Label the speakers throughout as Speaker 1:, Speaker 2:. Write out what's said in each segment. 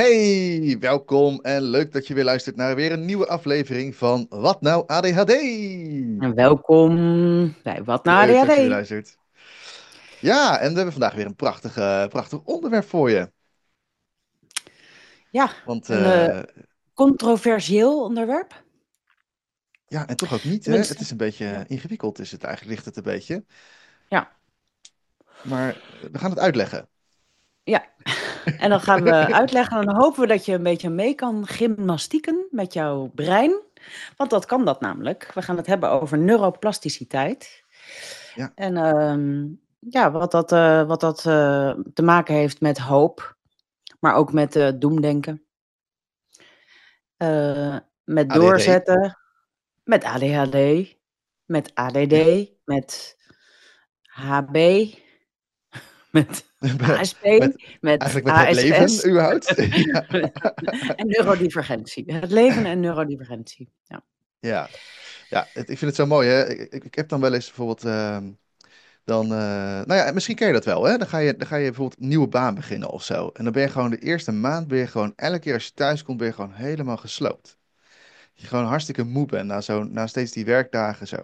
Speaker 1: Hey, welkom en leuk dat je weer luistert naar weer een nieuwe aflevering van Wat Nou ADHD.
Speaker 2: En welkom bij Wat naar
Speaker 1: Leuk dat je weer
Speaker 2: ADHD.
Speaker 1: luistert. Ja, en we hebben vandaag weer een prachtig onderwerp voor je.
Speaker 2: Ja,
Speaker 1: Want
Speaker 2: een controversieel onderwerp.
Speaker 1: ja, en toch ook niet, hè? Het
Speaker 2: Tenminste,
Speaker 1: is een beetje
Speaker 2: ja.
Speaker 1: ingewikkeld, is het eigenlijk, ligt het een beetje.
Speaker 2: Ja,
Speaker 1: Maar we gaan het uitleggen.
Speaker 2: ja. En dan gaan we uitleggen en dan hopen we dat je een beetje mee kan gymnastieken met jouw brein. Want dat kan dat namelijk. We gaan het hebben over neuroplasticiteit.
Speaker 1: Ja,
Speaker 2: En ja, wat dat te maken heeft met hoop, maar ook met doemdenken. Met
Speaker 1: ADHD.
Speaker 2: doorzetten, met ADHD, met ADD,
Speaker 1: Ja.
Speaker 2: met HB, met ASP,
Speaker 1: Met,
Speaker 2: met
Speaker 1: eigenlijk met het leven,
Speaker 2: ASS
Speaker 1: überhaupt. Ja.
Speaker 2: en neurodivergentie. Het leven en neurodivergentie. Ja.
Speaker 1: Ja, ja ik vind het zo mooi, hè? Ik heb dan wel eens bijvoorbeeld. Dan, nou ja, misschien ken je dat wel, hè? Dan ga je bijvoorbeeld een nieuwe baan beginnen of zo. En dan ben je gewoon de eerste maand, ben je gewoon, elke keer als je thuis komt, ben je gewoon helemaal gesloopt. Je gewoon hartstikke moe bent na steeds die werkdagen zo.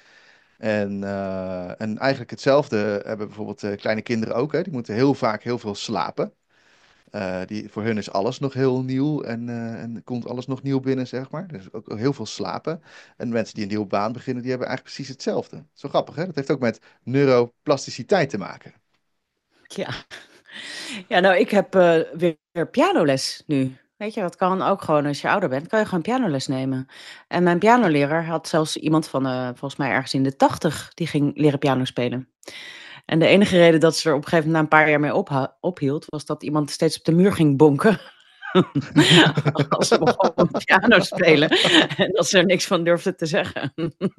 Speaker 1: En eigenlijk hetzelfde hebben bijvoorbeeld kleine kinderen ook, hè? Die moeten heel vaak heel veel slapen. Voor hun is alles nog heel nieuw en komt alles nog nieuw binnen, zeg maar. Dus ook heel veel slapen. En mensen die een nieuwe baan beginnen, die hebben eigenlijk precies hetzelfde. Zo grappig, hè? Dat heeft ook met neuroplasticiteit te maken.
Speaker 2: Ja. Ja, nou, ik heb weer pianoles nu. Weet je, dat kan ook gewoon als je ouder bent, kan je gewoon pianoles nemen. En mijn pianoleraar had zelfs iemand van, volgens mij ergens in de 80, die ging leren piano spelen. En de enige reden dat ze er op een gegeven moment na een paar jaar mee ophield, was dat iemand steeds op de muur ging bonken. Als ze begon piano spelen. En dat ze er niks van durfde te zeggen.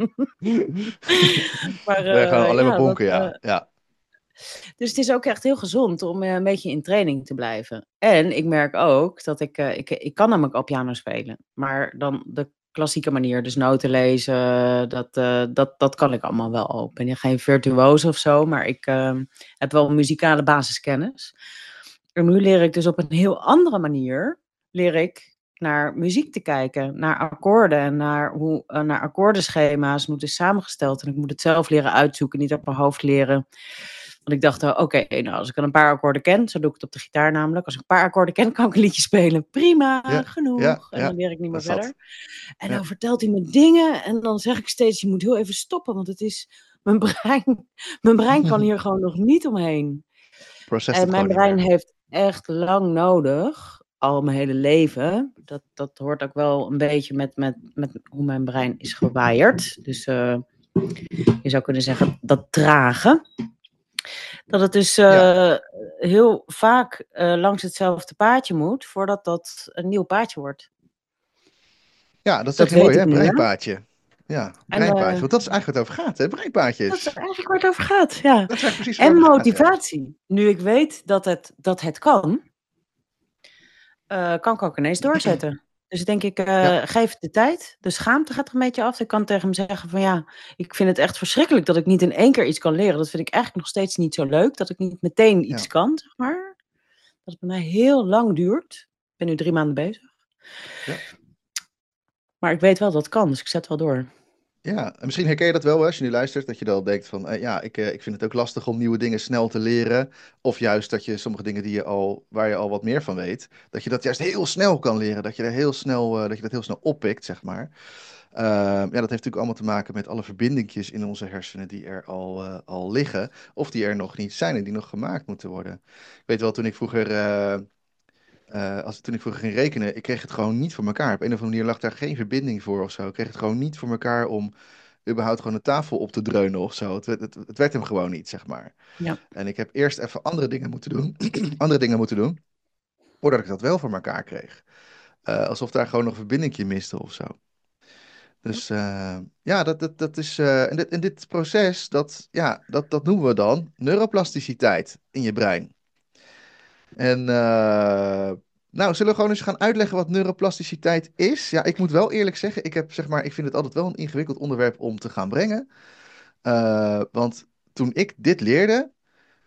Speaker 2: Maar
Speaker 1: Ben je gewoon alleen maar
Speaker 2: ja,
Speaker 1: bonken, ja. Ja,
Speaker 2: dus het is ook echt heel gezond om een beetje in training te blijven. En ik merk ook dat ik kan namelijk al piano spelen. Maar dan de klassieke manier, dus noten lezen, dat kan ik allemaal wel al. Ik ben geen virtuoos of zo, maar ik heb wel muzikale basiskennis. En nu leer ik dus op een heel andere manier, leer ik naar muziek te kijken, naar akkoorden en naar hoe naar akkoordenschema's moeten samengesteld. En ik moet het zelf leren uitzoeken, niet op mijn hoofd leren. Want ik dacht, oké, nou, als ik dan een paar akkoorden ken, zo doe ik het op de gitaar namelijk. Als ik een paar akkoorden ken, kan ik een liedje spelen. Prima,
Speaker 1: ja, ja,
Speaker 2: genoeg. En dan
Speaker 1: ja.
Speaker 2: leer ik niet
Speaker 1: Dat
Speaker 2: meer
Speaker 1: is dat.
Speaker 2: verder. En
Speaker 1: Ja,
Speaker 2: dan vertelt hij me dingen en dan zeg ik steeds, je moet heel even stoppen, want het is mijn brein. Mijn brein kan hier gewoon nog niet omheen.
Speaker 1: process
Speaker 2: En
Speaker 1: het
Speaker 2: mijn
Speaker 1: gewoon niet
Speaker 2: brein
Speaker 1: meer.
Speaker 2: heeft echt lang nodig, al mijn hele leven. Dat hoort ook wel een beetje met hoe mijn brein is gewaaid. Dus je zou kunnen zeggen dat trage. Dat het dus
Speaker 1: Ja,
Speaker 2: heel vaak langs hetzelfde paadje moet, voordat dat een nieuw paadje wordt.
Speaker 1: ja, dat zeg
Speaker 2: Dat
Speaker 1: je
Speaker 2: weet
Speaker 1: mooi,
Speaker 2: ik
Speaker 1: hè?
Speaker 2: nu, hè?
Speaker 1: Breinpaadje. Ja,
Speaker 2: En
Speaker 1: breinpaadje. Want dat is eigenlijk wat het over gaat, hè?
Speaker 2: dat is
Speaker 1: Breinpaadjes.
Speaker 2: eigenlijk waar het over gaat, ja.
Speaker 1: Dat is eigenlijk precies waar
Speaker 2: En
Speaker 1: het over gaat, ja.
Speaker 2: motivatie. Nu ik weet dat het kan, kan ik ook ineens doorzetten. Dus denk ik,
Speaker 1: Ja,
Speaker 2: geef het de tijd. De schaamte gaat er een beetje af. Ik kan tegen hem zeggen van ja, ik vind het echt verschrikkelijk dat ik niet in één keer iets kan leren. Dat vind ik eigenlijk nog steeds niet zo leuk, dat ik niet meteen iets
Speaker 1: ja,
Speaker 2: kan, zeg maar. Dat het bij mij heel lang duurt. Ik ben nu 3 maanden bezig.
Speaker 1: ja.
Speaker 2: Maar ik weet wel dat het kan, dus ik zet wel door.
Speaker 1: Ja, en misschien herken je dat wel hè, als je nu luistert, dat je dan denkt van, ja, ik vind het ook lastig om nieuwe dingen snel te leren. Of juist dat je sommige dingen waar je al wat meer van weet, dat je dat juist heel snel kan leren. Dat je, er heel snel, dat je dat heel snel oppikt, zeg maar. Ja, dat heeft natuurlijk allemaal te maken met alle verbindingjes in onze hersenen die er al liggen. Of die er nog niet zijn en die nog gemaakt moeten worden. Ik weet wel, toen ik vroeger ging rekenen, ik kreeg het gewoon niet voor elkaar. Op een of andere manier lag daar geen verbinding voor of zo. Ik kreeg het gewoon niet voor elkaar om überhaupt gewoon een tafel op te dreunen of zo. Het werd hem gewoon niet, zeg maar.
Speaker 2: Ja.
Speaker 1: En ik heb eerst even andere dingen moeten doen, andere dingen moeten doen, voordat ik dat wel voor elkaar kreeg. Alsof daar gewoon nog een verbindingje miste of zo. Dus ja, dat is. En dit proces, dat noemen we dan neuroplasticiteit in je brein. En nou, zullen we gewoon eens gaan uitleggen wat neuroplasticiteit is? Ja, ik moet wel eerlijk zeggen, ik vind het altijd wel een ingewikkeld onderwerp om te gaan brengen. Want toen ik dit leerde,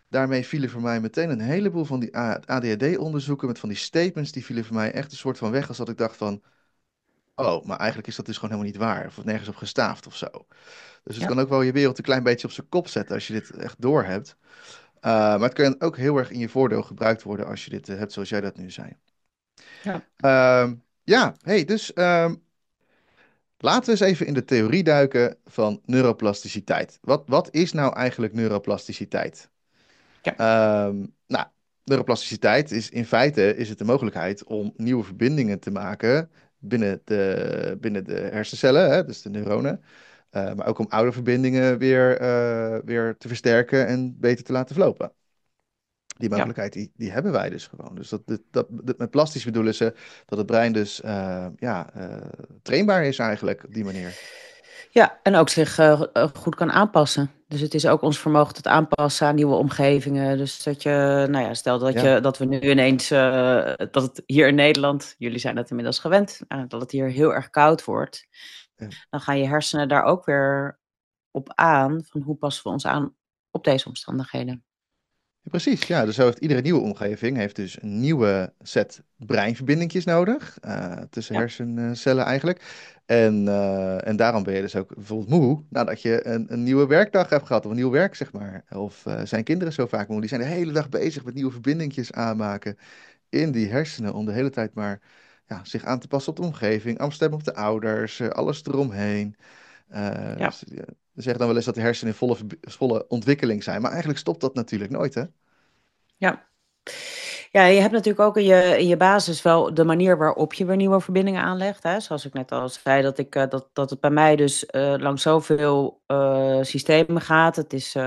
Speaker 1: Daarmee vielen voor mij meteen een heleboel van die ADHD-onderzoeken met van die statements, die vielen voor mij echt een soort van weg, als dat ik dacht van, oh, maar eigenlijk is dat dus gewoon helemaal niet waar, of wordt nergens op gestaafd of zo. Dus het
Speaker 2: Ja,
Speaker 1: kan ook wel je wereld een klein beetje op zijn kop zetten als je dit echt doorhebt. Maar het kan ook heel erg in je voordeel gebruikt worden als je dit hebt zoals jij dat nu zei.
Speaker 2: ja,
Speaker 1: Ja, hey, dus laten we eens even in de theorie duiken van neuroplasticiteit. Wat is nou eigenlijk neuroplasticiteit?
Speaker 2: ja,
Speaker 1: Nou, neuroplasticiteit is in feite is het de mogelijkheid om nieuwe verbindingen te maken binnen de hersencellen, hè, dus de neuronen. Maar ook om oude verbindingen weer te versterken en beter te laten verlopen. Die
Speaker 2: ja.
Speaker 1: mogelijkheid die hebben wij dus gewoon. Dus met plastisch bedoelen ze dat het brein dus trainbaar is eigenlijk op die manier.
Speaker 2: Ja, en ook zich goed kan aanpassen. Dus het is ook ons vermogen tot aanpassen aan nieuwe omgevingen. Dus dat je, nou ja, stel
Speaker 1: Ja,
Speaker 2: dat we nu ineens, dat het hier in Nederland, jullie zijn dat inmiddels gewend, dat het hier heel erg koud wordt.
Speaker 1: ja.
Speaker 2: Dan gaan je hersenen daar ook weer op aan, van hoe passen we ons aan op deze omstandigheden.
Speaker 1: Ja, precies, ja. Dus zo heeft iedere nieuwe omgeving heeft dus een nieuwe set breinverbindingjes nodig, tussen
Speaker 2: Ja,
Speaker 1: hersencellen eigenlijk. En daarom ben je dus ook bijvoorbeeld moe nadat je een nieuwe werkdag hebt gehad, of een nieuw werk, zeg maar. Of zijn kinderen zo vaak moe? Die zijn de hele dag bezig met nieuwe verbindingjes aanmaken in die hersenen, om de hele tijd maar zich aan te passen op de omgeving, afstemmen op de ouders, alles eromheen.
Speaker 2: ja,
Speaker 1: Ze zeggen dan wel eens dat de hersenen in volle ontwikkeling zijn, maar eigenlijk stopt dat natuurlijk nooit, hè?
Speaker 2: ja. Ja, je hebt natuurlijk ook in je basis wel de manier waarop je weer nieuwe verbindingen aanlegt. Hè? Zoals ik net al zei, dat het bij mij dus langs zoveel systemen gaat. Het is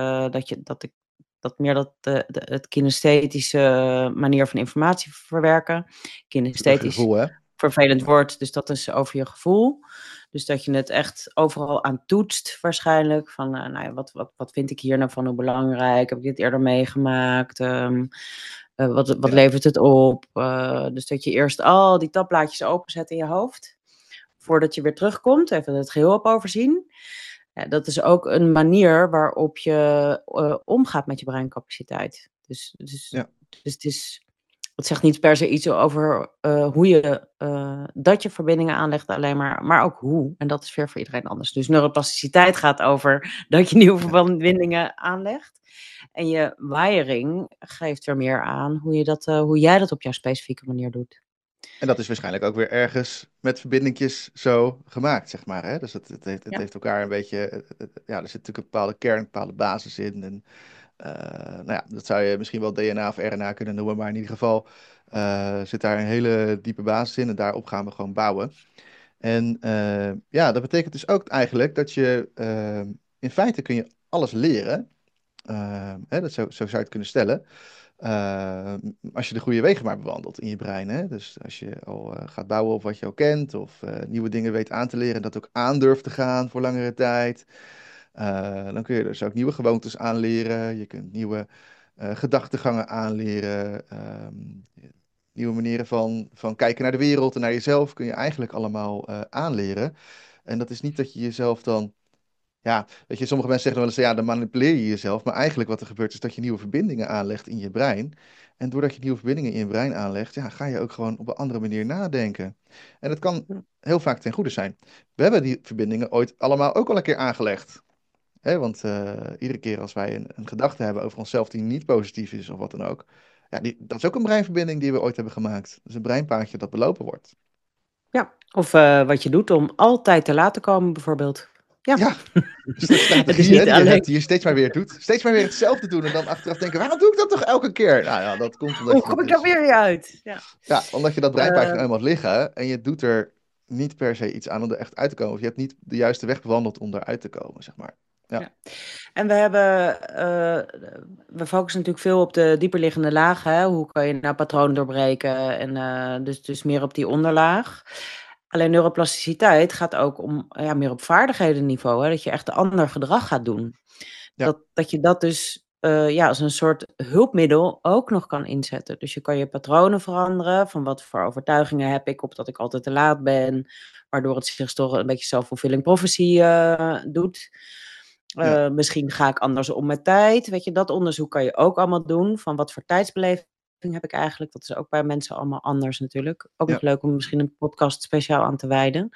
Speaker 2: het kinesthetische manier van informatie verwerken.
Speaker 1: Dat is over je
Speaker 2: Kinesthetisch
Speaker 1: gevoel, hè?
Speaker 2: vervelend woord, dus dat is over je gevoel. Dus dat je het echt overal aan toetst waarschijnlijk. Van, nou ja, wat vind ik hier nou van, hoe belangrijk? Heb ik dit eerder meegemaakt? Wat
Speaker 1: Ja.
Speaker 2: levert het op? Dus dat je eerst al die tabblaadjes openzet in je hoofd. Voordat je weer terugkomt, even het geheel op overzien. Ja, dat is ook een manier waarop je omgaat met je breincapaciteit.
Speaker 1: Ja.
Speaker 2: Dus het zegt niet per se iets over hoe je dat je verbindingen aanlegt alleen maar ook hoe. En dat is weer voor iedereen anders. Dus neuroplasticiteit gaat over dat je nieuwe
Speaker 1: Ja.
Speaker 2: verbindingen aanlegt. En je wiring geeft er meer aan hoe jij dat op jouw specifieke manier doet.
Speaker 1: En dat is waarschijnlijk ook weer ergens met verbindingjes zo gemaakt, zeg maar, hè? Dus het
Speaker 2: Ja,
Speaker 1: heeft elkaar een beetje... ja, er zit natuurlijk een bepaalde kern, een bepaalde basis in. En nou ja, dat zou je misschien wel DNA of RNA kunnen noemen, maar in ieder geval zit daar een hele diepe basis in en daarop gaan we gewoon bouwen. En ja, dat betekent dus ook eigenlijk dat je... in feite kun je alles leren. Hè, zo zou je het kunnen stellen. Eh, als je de goede wegen maar bewandelt in je brein. Hè? Dus als je al gaat bouwen op wat je al kent, of nieuwe dingen weet aan te leren en dat ook aandurft te gaan voor langere tijd, dan kun je dus ook nieuwe gewoontes aanleren. Je kunt nieuwe gedachtegangen aanleren. Nieuwe manieren van kijken naar de wereld en naar jezelf kun je eigenlijk allemaal aanleren. En dat is niet dat je jezelf dan ja, weet je, sommige mensen zeggen dan wel eens, ja, dan manipuleer je jezelf. Maar eigenlijk wat er gebeurt is dat je nieuwe verbindingen aanlegt in je brein. En doordat je nieuwe verbindingen in je brein aanlegt, ja, ga je ook gewoon op een andere manier nadenken. En dat kan heel vaak ten goede zijn. We hebben die verbindingen ooit allemaal ook al een keer aangelegd. Hè? Want iedere keer als wij een gedachte hebben over onszelf die niet positief is of wat dan ook. Ja, dat is ook een breinverbinding die we ooit hebben gemaakt. Dus een breinpaadje dat belopen wordt.
Speaker 2: ja. Of wat je doet om altijd te laat te komen bijvoorbeeld. Ja,
Speaker 1: Ja, dus de
Speaker 2: het is
Speaker 1: strategie hè,
Speaker 2: niet
Speaker 1: die je
Speaker 2: alleen
Speaker 1: hebt, die je steeds maar weer doet. Steeds maar weer hetzelfde doen en dan achteraf denken, waarom doe ik dat toch elke keer? Nou ja, dat komt omdat
Speaker 2: hoe
Speaker 1: je het
Speaker 2: kom ik daar
Speaker 1: dus...
Speaker 2: weer weer uit? Ja.
Speaker 1: Ja, omdat je dat breinpaadje
Speaker 2: Eh,
Speaker 1: nou eenmaal hebt liggen en je doet er niet per se iets aan om er echt uit te komen. Of je hebt niet de juiste weg bewandeld om eruit te komen, zeg maar. Ja,
Speaker 2: ja. En we focussen natuurlijk veel op de dieperliggende lagen. Hè? Hoe kan je nou patroon doorbreken? En dus meer op die onderlaag. Alleen neuroplasticiteit gaat ook om meer op vaardighedenniveau. Hè? Dat je echt een ander gedrag gaat doen.
Speaker 1: ja,
Speaker 2: Dat je dat dus als een soort hulpmiddel ook nog kan inzetten. Dus je kan je patronen veranderen. Van wat voor overtuigingen heb ik op dat ik altijd te laat ben. Waardoor het zich toch een beetje self-fulfilling prophecy doet.
Speaker 1: Ja.
Speaker 2: Misschien ga ik anders om met tijd. Weet je, dat onderzoek kan je ook allemaal doen. Van wat voor tijdsbeleving heb ik eigenlijk? Dat is ook bij mensen allemaal anders natuurlijk. Ook nog
Speaker 1: Ja.
Speaker 2: leuk om misschien een podcast speciaal aan te wijden.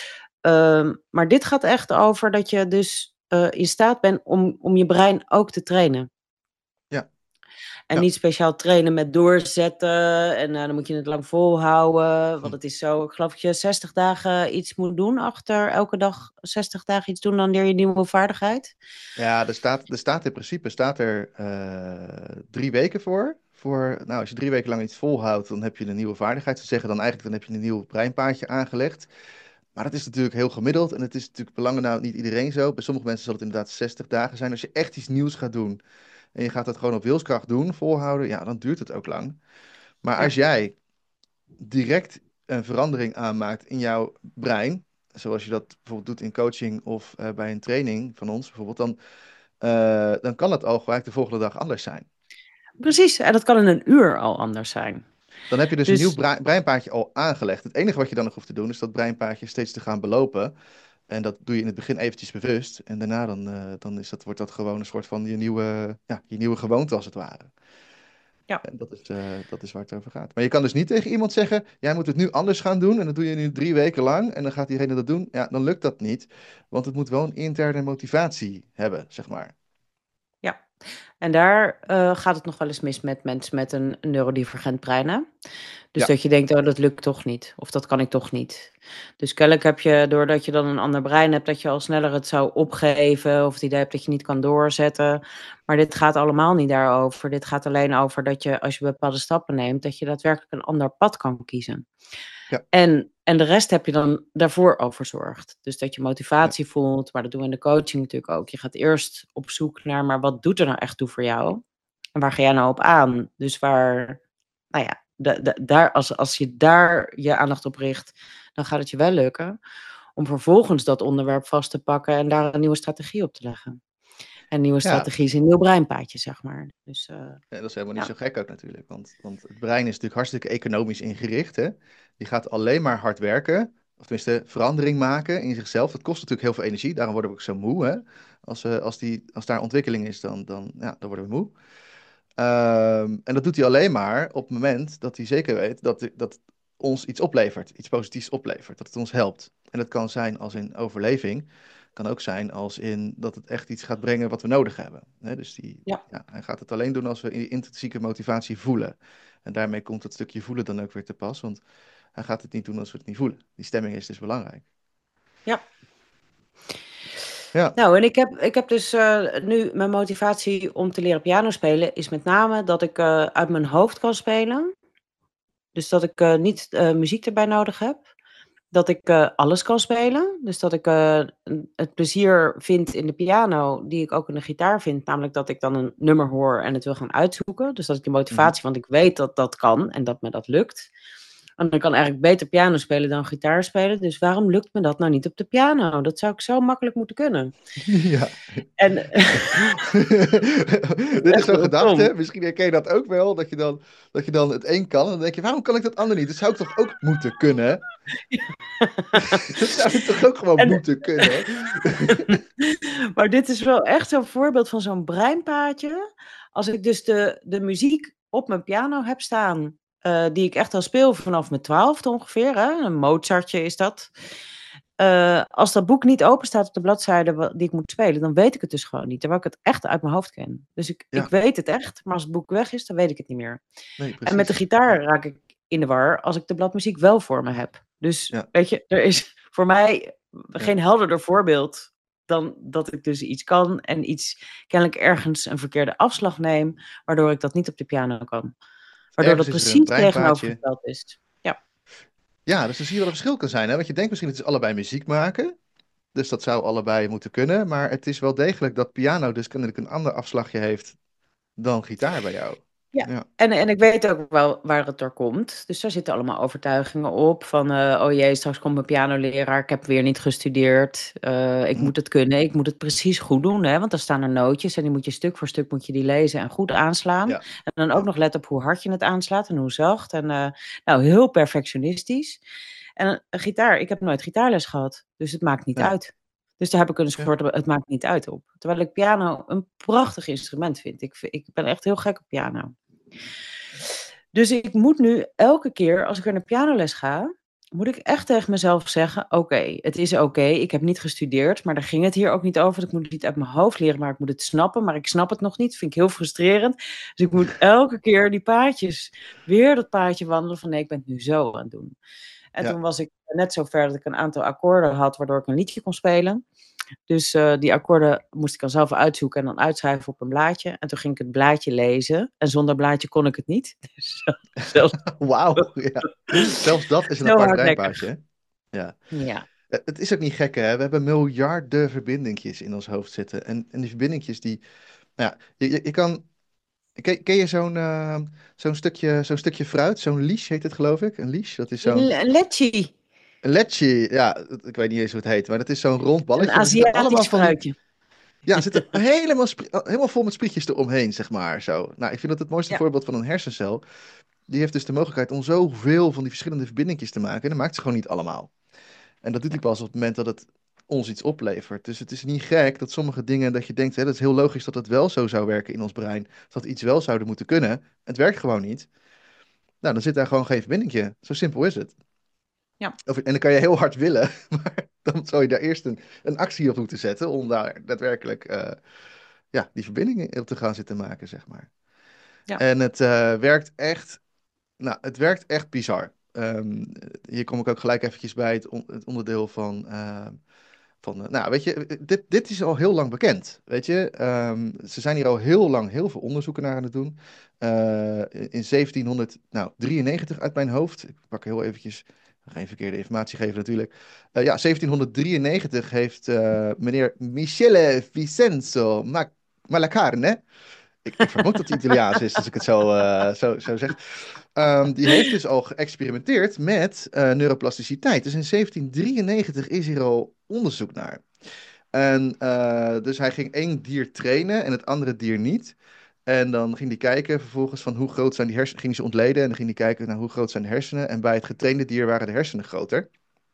Speaker 2: Maar dit gaat echt over dat je dus in staat bent om je brein ook te trainen.
Speaker 1: Ja.
Speaker 2: En
Speaker 1: Ja.
Speaker 2: niet speciaal trainen met doorzetten. En dan moet je het lang volhouden. Want
Speaker 1: Hm.
Speaker 2: het is zo, ik geloof dat je 60 dagen iets moet doen. Achter elke dag 60 dagen iets doen, dan leer je een nieuwe vaardigheid.
Speaker 1: Ja, er staat in principe 3 weken voor. Nou, als je 3 weken lang iets volhoudt, dan heb je een nieuwe vaardigheid. Ze zeggen dan eigenlijk, dan heb je een nieuw breinpaadje aangelegd. Maar dat is natuurlijk heel gemiddeld. En het is natuurlijk belangrijk, nou niet iedereen zo. Bij sommige mensen zal het inderdaad 60 dagen zijn. Als je echt iets nieuws gaat doen en je gaat dat gewoon op wilskracht doen, volhouden, ja, dan duurt het ook lang. Maar als
Speaker 2: Ja.
Speaker 1: jij direct een verandering aanmaakt in jouw brein, zoals je dat bijvoorbeeld doet in coaching of bij een training van ons bijvoorbeeld, dan kan het al gelijk de volgende dag anders zijn.
Speaker 2: Precies, en dat kan in een uur al anders zijn.
Speaker 1: Dan heb je dus een nieuw
Speaker 2: Dus
Speaker 1: breinpaadje al aangelegd. Het enige wat je dan nog hoeft te doen, is dat breinpaadje steeds te gaan belopen. En dat doe je in het begin eventjes bewust. En daarna wordt dat gewoon een soort van je nieuwe gewoonte als het ware.
Speaker 2: ja.
Speaker 1: En dat is waar het over gaat. Maar je kan dus niet tegen iemand zeggen, jij moet het nu anders gaan doen. En dat doe je nu 3 weken lang. En dan gaat diegene dat doen. Ja, dan lukt dat niet. Want het moet wel een interne motivatie hebben, zeg maar.
Speaker 2: Ja, en daar gaat het nog wel eens mis met mensen met een neurodivergent brein. Hè? Dus
Speaker 1: Ja,
Speaker 2: dat je denkt, oh, dat lukt toch niet. Of dat kan ik toch niet. Dus kennelijk heb je, doordat je dan een ander brein hebt, dat je al sneller het zou opgeven. Of het idee hebt dat je niet kan doorzetten. Maar dit gaat allemaal niet daarover. Dit gaat alleen over dat je, als je bepaalde stappen neemt, dat je daadwerkelijk een ander pad kan kiezen.
Speaker 1: ja,
Speaker 2: En de rest heb je dan daarvoor al verzorgd. Dus dat je
Speaker 1: ja.
Speaker 2: motivatie voelt, maar dat doen we in de coaching natuurlijk ook. Je gaat eerst op zoek naar, maar wat doet er nou echt toe voor jou? En waar ga jij nou op aan? Dus waar, nou ja, daar, als je daar je aandacht op richt, dan gaat het je wel lukken om vervolgens dat onderwerp vast te pakken en daar een nieuwe strategie op te leggen. En nieuwe
Speaker 1: Ja,
Speaker 2: strategie is een nieuw breinpaadje, zeg maar. Dus
Speaker 1: ja, dat is helemaal niet
Speaker 2: ja.
Speaker 1: zo gek ook natuurlijk. Want het brein is natuurlijk hartstikke economisch ingericht, hè? Die gaat alleen maar hard werken. Of tenminste, verandering maken in zichzelf. Dat kost natuurlijk heel veel energie. Daarom worden we ook zo moe, hè? Als daar ontwikkeling is, dan worden we moe. En dat doet hij alleen maar op het moment dat hij zeker weet dat ons iets oplevert. Iets positiefs oplevert. Dat het ons helpt. En dat kan zijn als in overleving. Kan ook zijn als in dat het echt iets gaat brengen wat we nodig hebben. Hè? Dus
Speaker 2: Ja.
Speaker 1: hij gaat het alleen doen als we die intrinsieke motivatie voelen. En daarmee komt het stukje voelen dan ook weer te pas. Want hij gaat het niet doen als we het niet voelen. Die stemming is dus belangrijk.
Speaker 2: Ja.
Speaker 1: Ja,
Speaker 2: Nou, en ik heb dus nu mijn motivatie om te leren piano spelen is met name dat ik uit mijn hoofd kan spelen. Dus dat ik niet muziek erbij nodig heb. Dat ik alles kan spelen. Dus dat ik het plezier vind in de piano, die ik ook in de gitaar vind. Namelijk dat ik dan een nummer hoor en het wil gaan uitzoeken. Dus dat ik die
Speaker 1: mhm.
Speaker 2: motivatie, want ik weet dat dat kan en dat me dat lukt. En ik kan eigenlijk beter piano spelen dan gitaar spelen. Dus waarom lukt me dat nou niet op de piano? Dat zou ik zo makkelijk moeten kunnen.
Speaker 1: Ja.
Speaker 2: En
Speaker 1: Dit is
Speaker 2: echt
Speaker 1: zo'n
Speaker 2: heel
Speaker 1: gedachte.
Speaker 2: stom.
Speaker 1: Misschien herken je dat ook wel. Dat je dan het een kan. En dan denk je, waarom kan ik dat ander niet? Dat zou ik toch ook moeten kunnen? Dat zou ik toch ook gewoon
Speaker 2: En,
Speaker 1: moeten kunnen?
Speaker 2: maar dit is wel echt zo'n voorbeeld van zo'n breinpaadje. Als ik dus de muziek op mijn piano heb staan, die ik echt al speel vanaf mijn 12e ongeveer, hè? Een Mozartje is dat. Als dat boek niet open staat op de bladzijde die ik moet spelen, dan weet ik het dus gewoon niet. Terwijl ik het echt uit mijn hoofd ken. Dus ik
Speaker 1: Ja,
Speaker 2: weet het echt, maar als het boek weg is, dan weet ik het niet meer.
Speaker 1: nee,
Speaker 2: En met de
Speaker 1: precies.
Speaker 2: gitaar raak ik in de war als ik de bladmuziek wel voor me heb. Dus
Speaker 1: Ja,
Speaker 2: weet je, er is voor mij
Speaker 1: ja.
Speaker 2: geen helderder voorbeeld dan dat ik dus iets kan en iets kennelijk ergens een verkeerde afslag neem, waardoor ik dat niet op de piano kan. Waardoor
Speaker 1: Ergens
Speaker 2: dat
Speaker 1: is er een
Speaker 2: precies
Speaker 1: breinpaadje.
Speaker 2: tegenovergesteld is. Ja,
Speaker 1: Ja, dus dan zie je wat een verschil kan zijn. Hè? Want je denkt misschien, het is allebei muziek maken. Dus dat zou allebei moeten kunnen. Maar het is wel degelijk dat piano dus kennelijk een ander afslagje heeft dan gitaar bij jou.
Speaker 2: ja.
Speaker 1: Ja.
Speaker 2: En ik weet ook wel waar het door komt. Dus daar zitten allemaal overtuigingen op. Van, oh jee, straks komt mijn pianoleraar. Ik heb weer niet gestudeerd. Ik
Speaker 1: Mhm.
Speaker 2: moet het kunnen. Ik moet het precies goed doen. Hè? Want dan staan er nootjes. En die moet je stuk voor stuk moet je die lezen en goed aanslaan.
Speaker 1: Ja,
Speaker 2: En dan ook
Speaker 1: ja,
Speaker 2: nog let op hoe hard je het aanslaat en hoe zacht. En nou, heel perfectionistisch. En een gitaar. Ik heb nooit gitaarles gehad. Dus het maakt niet
Speaker 1: nee.
Speaker 2: uit. Dus daar heb ik een
Speaker 1: Ja.
Speaker 2: soort het maakt niet uit op. Terwijl ik piano een prachtig instrument vind. Ik ben echt heel gek op piano. Dus ik moet nu elke keer als ik weer naar pianoles ga, moet ik echt tegen mezelf zeggen: oké, het is oké, ik heb niet gestudeerd, maar daar ging het hier ook niet over. Ik moet het niet uit mijn hoofd leren, maar ik moet het snappen. Maar ik snap het nog niet, vind ik heel frustrerend. Dus ik moet elke keer die paadjes, weer dat paadje wandelen van nee, ik ben het nu zo aan het doen. En
Speaker 1: Ja.
Speaker 2: toen was ik net zo ver dat ik een aantal akkoorden had, waardoor ik een liedje kon spelen. Dus die akkoorden moest ik dan zelf uitzoeken en dan uitschrijven op een blaadje. En toen ging ik het blaadje lezen. En zonder blaadje kon ik het niet. Dus zelfs
Speaker 1: Wauw, ja. Zelfs dat is een
Speaker 2: zo
Speaker 1: apart breinpaadje,
Speaker 2: hardnekkig.
Speaker 1: hè? Ja.
Speaker 2: Ja.
Speaker 1: Het is ook niet gek, hè? We hebben miljarden verbindingjes in ons hoofd zitten. En die verbindingjes die... Nou ja, je kan... Ken je zo'n stukje fruit? Zo'n leash heet het, geloof ik. Een leash, dat is zo'n...
Speaker 2: Een letchi.
Speaker 1: Een letchi, ja, ik weet niet eens hoe het heet. Maar dat is zo'n rond
Speaker 2: Een
Speaker 1: balletje. En er zitten allemaal
Speaker 2: Aziatisch
Speaker 1: van die...
Speaker 2: fruitje.
Speaker 1: Ja, er zitten helemaal, helemaal vol met sprietjes eromheen, zeg maar. Zo. Nou, ik vind dat het mooiste
Speaker 2: Ja.
Speaker 1: voorbeeld van een hersencel. Die heeft dus de mogelijkheid om zoveel van die verschillende verbindingjes te maken. En dat maakt ze gewoon niet allemaal. En dat doet
Speaker 2: Ja.
Speaker 1: hij pas op het moment dat het ons iets oplevert. Dus het is niet gek dat sommige dingen dat je denkt, hè, dat is heel logisch dat het wel zo zou werken in ons brein. Dat iets wel zouden moeten kunnen. Het werkt gewoon niet. Nou, dan zit daar gewoon geen verbindingje. Zo simpel is het.
Speaker 2: Ja.
Speaker 1: En dan kan je heel hard willen, maar dan zou je daar eerst een actie op moeten zetten om daar daadwerkelijk ja, die verbindingen op te gaan zitten maken, zeg maar.
Speaker 2: Ja.
Speaker 1: En het werkt echt, nou, het werkt echt bizar. Hier kom ik ook gelijk eventjes bij het onderdeel van nou, weet je, dit is al heel lang bekend, weet je. Ze zijn hier al heel lang heel veel onderzoeken naar aan het doen. In 1793 uit mijn hoofd, ik pak heel eventjes, geen verkeerde informatie geven natuurlijk. Ja, 1793 heeft meneer Michele Vincenzo Malacarne, ik vermoed dat het Italiaans is, als ik het zo zeg. Die heeft dus al geëxperimenteerd met neuroplasticiteit. Dus in 1793 is hier al onderzoek naar. En dus hij ging één dier trainen en het andere dier niet. En dan ging hij kijken vervolgens van hoe groot zijn die hersenen. Ging ze ontleden en dan ging hij kijken naar hoe groot zijn de hersenen. En bij het getrainde dier waren de hersenen groter.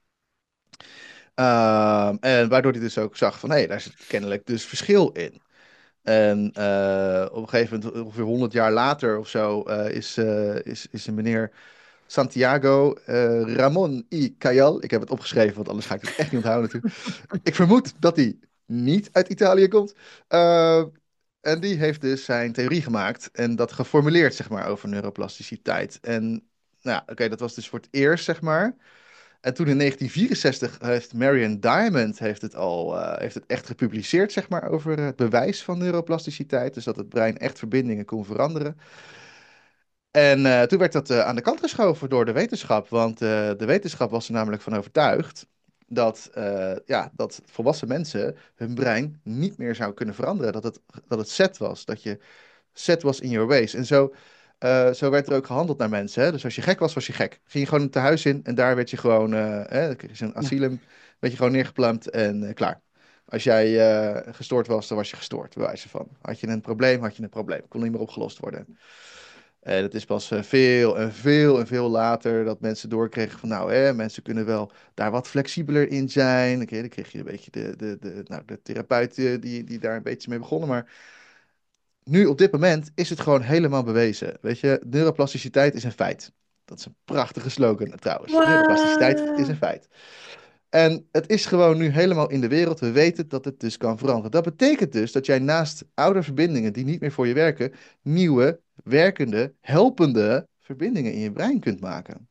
Speaker 1: En waardoor hij dus ook zag van hé, daar zit kennelijk dus verschil in. En op een gegeven moment, ongeveer 100 jaar later of zo, is een meneer Santiago Ramon y Cajal. Ik heb het opgeschreven, want anders ga ik het echt niet onthouden natuurlijk. Ik vermoed dat hij niet uit Italië komt. Uh, en die heeft dus zijn theorie gemaakt en dat geformuleerd, zeg maar, over neuroplasticiteit. En nou, oké, dat was dus voor het eerst, zeg maar. En toen in 1964 heeft Marion Diamond heeft het echt gepubliceerd, zeg maar, over het bewijs van neuroplasticiteit. Dus dat het brein echt verbindingen kon veranderen. En toen werd dat aan de kant geschoven door de wetenschap. Want de wetenschap was er namelijk van overtuigd ja, dat volwassen mensen hun brein niet meer zou kunnen veranderen. Dat het set was. Dat je set was in your ways. En zo werd er ook gehandeld naar mensen. Hè? Dus als je gek was, was je gek. Ging je gewoon het tehuis in en daar werd je gewoon, dan kreeg je zo'n
Speaker 2: Ja.
Speaker 1: asylum, werd je gewoon neergeplant en klaar. Als jij gestoord was, dan was je gestoord, bij wijze van. Had je een probleem, had je een probleem. Kon niet meer opgelost worden. En het is pas veel en veel en veel later dat mensen doorkregen van, nou, mensen kunnen wel daar wat flexibeler in zijn. Oké, dan kreeg je een beetje de therapeut die daar een beetje mee begonnen. Maar nu op dit moment is het gewoon helemaal bewezen. Weet je, neuroplasticiteit is een feit. Dat is een prachtige slogan trouwens. Neuroplasticiteit is een
Speaker 2: Wow.
Speaker 1: feit. En het is gewoon nu helemaal in de wereld. We weten dat het dus kan veranderen. Dat betekent dus dat jij naast oude verbindingen die niet meer voor je werken, nieuwe, werkende, helpende verbindingen in je brein kunt maken.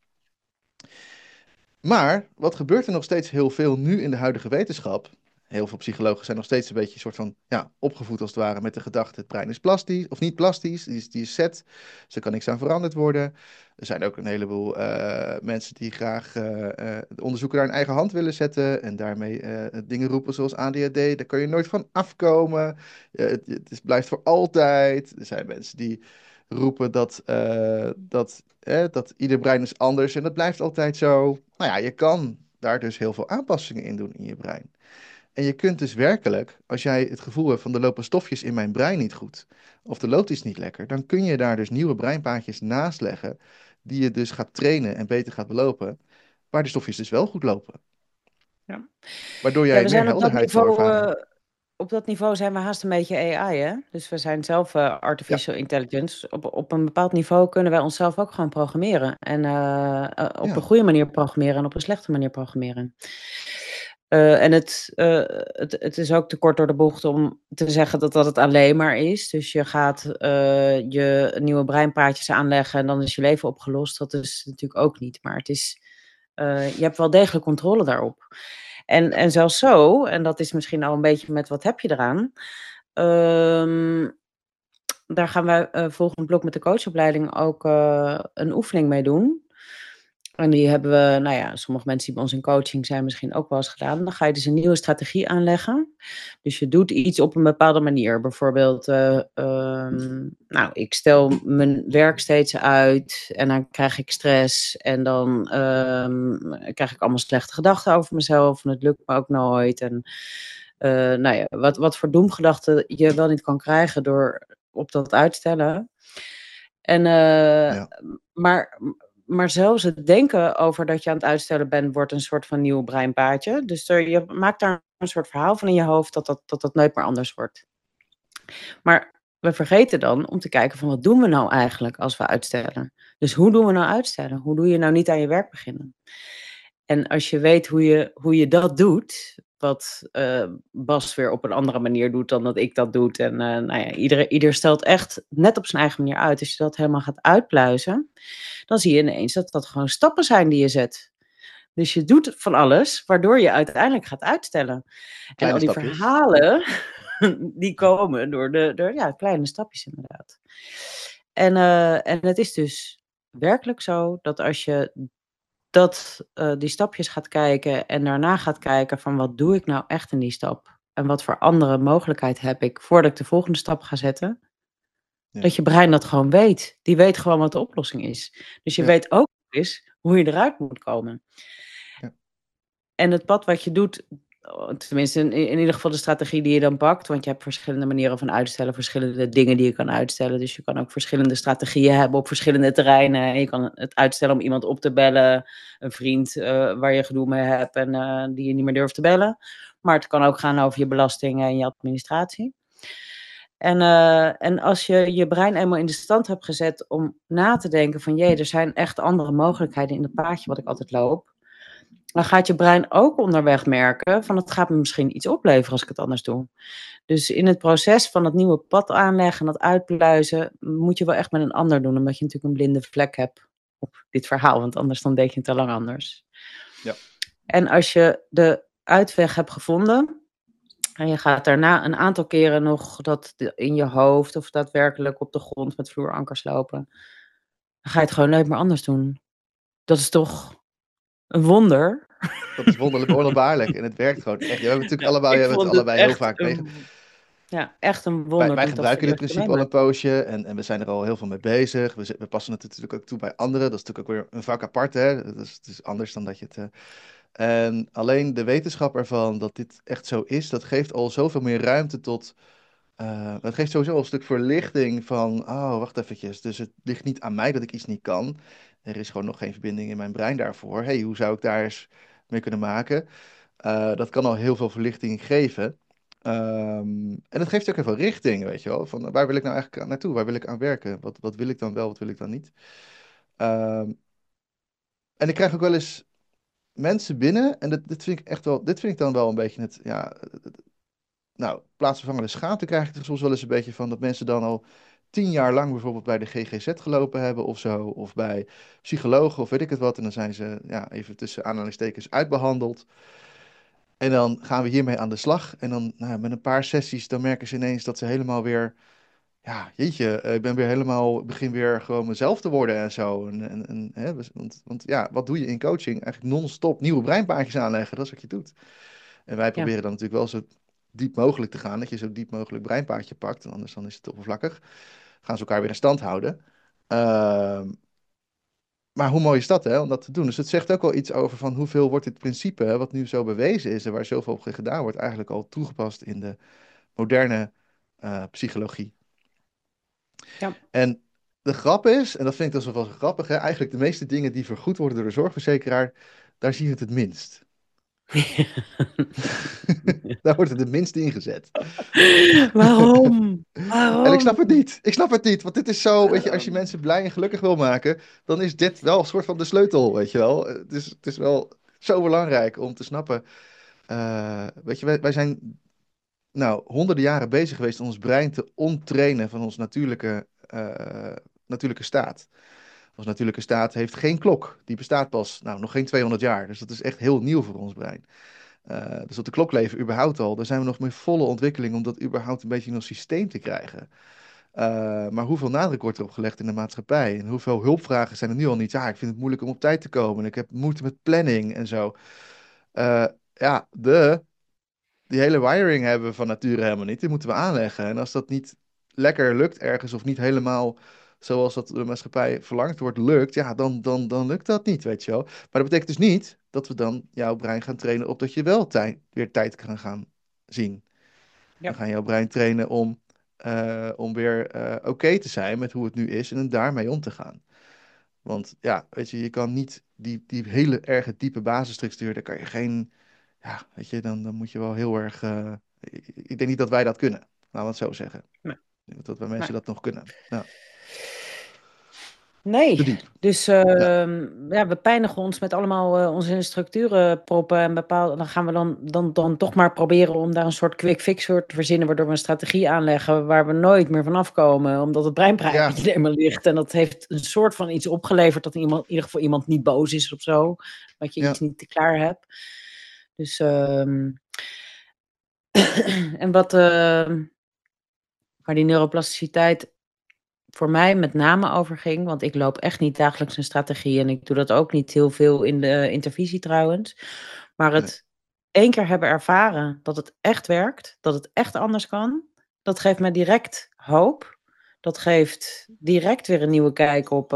Speaker 1: Maar wat gebeurt er nog steeds heel veel nu in de huidige wetenschap? Heel veel psychologen zijn nog steeds een beetje een soort van ja, opgevoed als het ware met de gedachte: het brein is plastisch of niet plastisch, die is set, dus er kan niks aan veranderd worden. Er zijn ook een heleboel mensen die graag de onderzoeken naar hun eigen hand willen zetten en daarmee dingen roepen zoals ADHD, daar kan je nooit van afkomen. Blijft voor altijd. Er zijn mensen die roepen dat ieder brein is anders en dat blijft altijd zo. Nou ja, je kan daar dus heel veel aanpassingen in doen in je brein. En je kunt dus werkelijk, als jij het gevoel hebt van er lopen stofjes in mijn brein niet goed, of de lood is niet lekker, dan kun je daar dus nieuwe breinpaadjes naast leggen, die je dus gaat trainen en beter gaat belopen, waar de stofjes dus wel goed lopen.
Speaker 2: Ja.
Speaker 1: Waardoor
Speaker 2: Ja,
Speaker 1: jij
Speaker 2: we
Speaker 1: meer
Speaker 2: zijn
Speaker 1: helderheid zal ervaren.
Speaker 2: op dat niveau zijn we haast een beetje AI, hè? Dus we zijn zelf
Speaker 1: Ja,
Speaker 2: artificial intelligence. Op een bepaald niveau kunnen wij onszelf ook gewoon programmeren. En op een
Speaker 1: ja,
Speaker 2: goede manier programmeren en op een slechte manier programmeren. En het is ook te kort door de bocht om te zeggen dat dat het alleen maar is. Dus je gaat je nieuwe breinpaadjes aanleggen en dan is je leven opgelost. Dat is natuurlijk ook niet. Maar het is, je hebt wel degelijk controle daarop.
Speaker 1: ja,
Speaker 2: En zelfs zo, en dat is misschien al een beetje met wat heb je eraan. Ehm, Daar gaan wij volgend blok met de coachopleiding ook een oefening mee doen. En die hebben we, nou ja, sommige mensen die bij ons in coaching zijn misschien ook wel eens gedaan. Dan ga je dus een nieuwe strategie aanleggen. Dus je doet iets op een bepaalde manier. Bijvoorbeeld, nou, ik stel mijn werk steeds uit en dan krijg ik stress. En dan krijg ik allemaal slechte gedachten over mezelf. En het lukt me ook nooit. En nou ja, wat voor doemgedachten je wel niet kan krijgen door op dat uitstellen. En,
Speaker 1: ja.
Speaker 2: maar, maar zelfs het denken over dat je aan het uitstellen bent, wordt een soort van nieuw breinpaadje. Dus je maakt daar een soort verhaal van in je hoofd dat nooit meer anders wordt. Maar we vergeten dan om te kijken van wat doen we nou eigenlijk als we uitstellen? Dus hoe doen we nou uitstellen? Hoe doe je nou niet aan je werk beginnen? En als je weet hoe je dat doet, wat Bas weer op een andere manier doet dan dat ik dat doe. En nou ja, ieder stelt echt net op zijn eigen manier uit. Als je dat helemaal gaat uitpluizen, dan zie je ineens dat dat gewoon stappen zijn die je zet. Dus je doet van alles, waardoor je uiteindelijk gaat uitstellen. En al
Speaker 1: Kleine
Speaker 2: die
Speaker 1: stapjes.
Speaker 2: verhalen, die komen door ja, kleine stapjes inderdaad. En het is dus werkelijk zo dat als je die stapjes gaat kijken en daarna gaat kijken van wat doe ik nou echt in die stap? En wat voor andere mogelijkheid heb ik voordat ik de volgende stap ga zetten?
Speaker 1: Ja,
Speaker 2: Dat je brein dat gewoon weet. Die weet gewoon wat de oplossing is. Dus je
Speaker 1: ja,
Speaker 2: weet ook eens hoe je eruit moet komen.
Speaker 1: ja.
Speaker 2: En het pad wat je doet, tenminste in ieder geval de strategie die je dan pakt, want je hebt verschillende manieren van uitstellen, verschillende dingen die je kan uitstellen. Dus je kan ook verschillende strategieën hebben op verschillende terreinen. Je kan het uitstellen om iemand op te bellen, een vriend waar je gedoe mee hebt en die je niet meer durft te bellen. Maar het kan ook gaan over je belastingen en je administratie. En als je je brein eenmaal in de stand hebt gezet om na te denken van jee, er zijn echt andere mogelijkheden in het paadje wat ik altijd loop, dan gaat je brein ook onderweg merken van het gaat me misschien iets opleveren als ik het anders doe. Dus in het proces van het nieuwe pad aanleggen en dat uitpluizen, moet je wel echt met een ander doen, omdat je natuurlijk een blinde vlek hebt op dit verhaal, want anders dan denk je het te lang anders.
Speaker 1: Ja.
Speaker 2: En als je de uitweg hebt gevonden en je gaat daarna een aantal keren nog dat in je hoofd of daadwerkelijk op de grond met vloerankers lopen, dan ga je het gewoon nooit meer anders doen. Dat is toch een wonder?
Speaker 1: Dat is wonderlijk wonderbaarlijk. En het werkt gewoon echt. Ja,
Speaker 2: Ja,
Speaker 1: we
Speaker 2: ik
Speaker 1: hebben het
Speaker 2: vond het
Speaker 1: allebei heel
Speaker 2: echt
Speaker 1: vaak mee.
Speaker 2: echt een
Speaker 1: Wij,
Speaker 2: wonder
Speaker 1: wij
Speaker 2: toen ik dat voor
Speaker 1: gebruiken
Speaker 2: het
Speaker 1: dit
Speaker 2: eerst keer
Speaker 1: principe al een
Speaker 2: meemaakte.
Speaker 1: poosje en we zijn er al heel veel mee bezig. We passen het natuurlijk ook toe bij anderen. Dat is natuurlijk ook weer een vak apart, hè. Het is anders dan dat je het... En alleen de wetenschap ervan dat dit echt zo is, dat geeft al zoveel meer ruimte tot... het geeft sowieso al een stuk verlichting van, oh, wacht eventjes. Dus het ligt niet aan mij dat ik iets niet kan. Er is gewoon nog geen verbinding in mijn brein daarvoor. Hey, hoe zou ik daar eens mee kunnen maken? Dat kan al heel veel verlichting geven. En het geeft ook heel veel richting, weet je wel. Van waar wil ik nou eigenlijk naartoe? Waar wil ik aan werken? Wat wil ik dan wel, wat wil ik dan niet? Ehm, en ik krijg ook wel eens mensen binnen, en dit vind ik echt wel, dit vind ik dan wel een beetje het, ja, nou, plaatsvervangende schaamte krijg ik er soms wel eens een beetje van, dat mensen dan al 10 jaar lang bijvoorbeeld bij de GGZ gelopen hebben of zo, of bij psychologen of weet ik het wat, en dan zijn ze, ja, even tussen aanhalingstekens uitbehandeld. En dan gaan we hiermee aan de slag. En dan nou, met een paar sessies, dan merken ze ineens dat ze helemaal weer, ja, jeetje, ik ben weer helemaal, ik begin weer gewoon mezelf te worden en zo. Hè, want ja, wat doe je in coaching? Eigenlijk non-stop nieuwe breinpaadjes aanleggen, dat is wat je doet. En wij
Speaker 2: Ja,
Speaker 1: proberen dan natuurlijk wel zo diep mogelijk te gaan, dat je zo diep mogelijk breinpaadje pakt, en anders dan is het te oppervlakkig. Gaan ze elkaar weer in stand houden. Ehm, maar hoe mooi is dat, hè, om dat te doen? Dus het zegt ook wel iets over van hoeveel wordt dit principe, hè, wat nu zo bewezen is en waar zoveel op gedaan wordt, eigenlijk al toegepast in de moderne psychologie.
Speaker 2: ja,
Speaker 1: En de grap is, en dat vind ik dus wel grappig, hè, eigenlijk de meeste dingen die vergoed worden door de zorgverzekeraar, daar zie je het minst. Daar wordt het minst ingezet.
Speaker 2: Waarom?
Speaker 1: En ik
Speaker 2: Waarom?
Speaker 1: snap het niet. Ik snap het niet. Want dit is zo, weet je, als je
Speaker 2: Waarom?
Speaker 1: mensen blij en gelukkig wil maken, dan is dit wel een soort van de sleutel, weet je wel. Het is wel zo belangrijk om te snappen. Weet je, wij zijn nou honderden jaren bezig geweest om ons brein te onttrainen van ons natuurlijke staat. Ons natuurlijke staat heeft geen klok. Die bestaat pas, nou, nog geen 200 jaar. Dus dat is echt heel nieuw voor ons brein. Dus dat de klok leven überhaupt al, daar zijn we nog met volle ontwikkeling om dat überhaupt een beetje in ons systeem te krijgen. Maar hoeveel nadruk wordt erop gelegd in de maatschappij? En hoeveel hulpvragen zijn er nu al niet? Ja, ik vind het moeilijk om op tijd te komen. En ik heb moeite met planning en zo. Ja, die hele wiring hebben we van nature helemaal niet. Die moeten we aanleggen. En als dat niet lekker lukt ergens of niet helemaal zoals dat de maatschappij verlangd wordt, lukt, ja, dan lukt dat niet, weet je wel. Maar dat betekent dus niet dat we dan jouw brein gaan trainen op dat je wel weer tijd kan gaan zien. We
Speaker 2: Ja,
Speaker 1: gaan jouw brein trainen om weer oké te zijn met hoe het nu is en daarmee om te gaan. Want ja, weet je, je kan niet die hele erge diepe basisstructuur, daar kan je geen, ja, weet je, dan moet je wel heel erg, ik denk niet dat wij dat kunnen, laten we het zo zeggen.
Speaker 2: nee,
Speaker 1: Ik denk dat wij
Speaker 2: nee.
Speaker 1: mensen dat nog kunnen. Ja, te
Speaker 2: Nee,
Speaker 1: diep.
Speaker 2: dus
Speaker 1: Ja,
Speaker 2: ja, we pijnigen ons met allemaal onze structuren proppen en bepaalde. Dan gaan we dan toch maar proberen om daar een soort quick fix voor te verzinnen, waardoor we een strategie aanleggen waar we nooit meer vanaf komen, omdat het
Speaker 1: ja,
Speaker 2: breinpraatje er maar ligt. En dat heeft een soort van iets opgeleverd dat iemand, in ieder geval iemand niet boos is of zo, dat je iets
Speaker 1: ja,
Speaker 2: niet te klaar hebt. Dus, en waar die neuroplasticiteit voor mij met name over ging, want ik loop echt niet dagelijks een strategie en ik doe dat ook niet heel veel in de intervisie trouwens. Maar
Speaker 1: nee,
Speaker 2: het één keer hebben ervaren dat het echt werkt, dat het echt anders kan, dat geeft me direct hoop. Dat geeft direct weer een nieuwe kijk op